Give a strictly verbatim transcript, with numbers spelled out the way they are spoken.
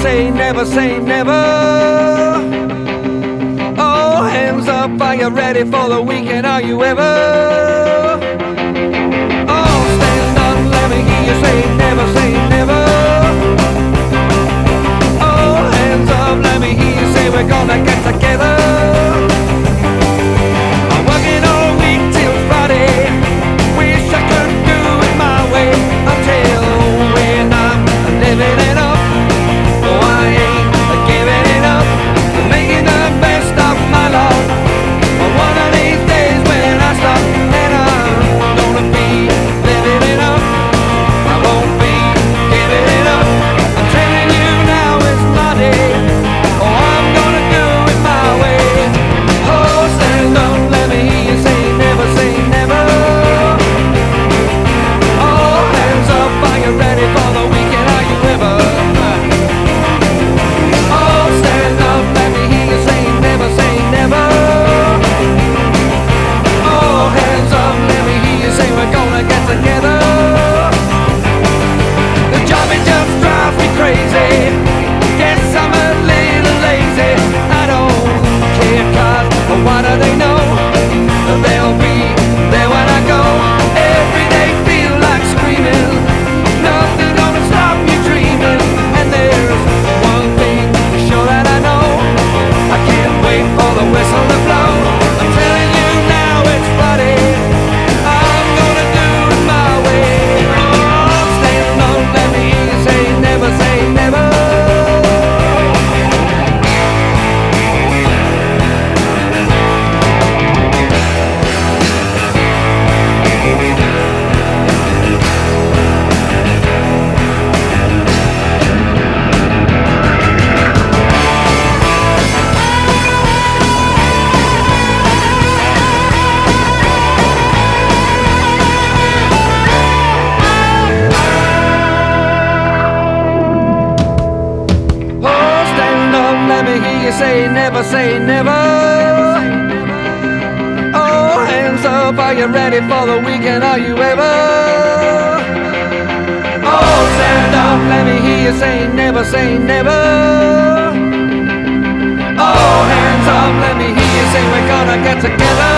say never, say never. Oh, hands up, are you ready for the weekend? Are you ever? Oh, stand up, let me hear you say never, say never. Oh, hands up, let me hear you say we're gonna get together. I'm working all week till Friday. Wish I could do it my way. Until when I'm living it up. Oh, I ain't giving it up. I'm making the best of my love. One of these days when I stop, and I'm gonna be living it up. I won't be giving it up. I'm telling you now it's my day. Oh, I'm gonna do it my way. Oh, stand up, let me hear you say never, say never. Oh, hands up, are you ready for the weekend? Are you ever? Oh, stand up, let me hear you say never, say never. Oh, hands up, let me hear you say we're gonna get together. The job it just drives me crazy. Guess I'm a little lazy. I don't care, cause what do they know? They'll be there when I go. Every day feel like screaming. Nothing gonna stop me dreaming. And there's one thing sure that I know. I can't wait for the whistle to blow. I'm telling you now it's Friday. I'm gonna do it my way. Oh, stand up, let me hear you say never, say never. Oh, stand up, let me hear you say never, say never. Oh, hands up, are you ready for the weekend? Are you ever? Oh, stand up, let me hear you say never, say never. Oh, hands up, let me hear you say we're gonna get together.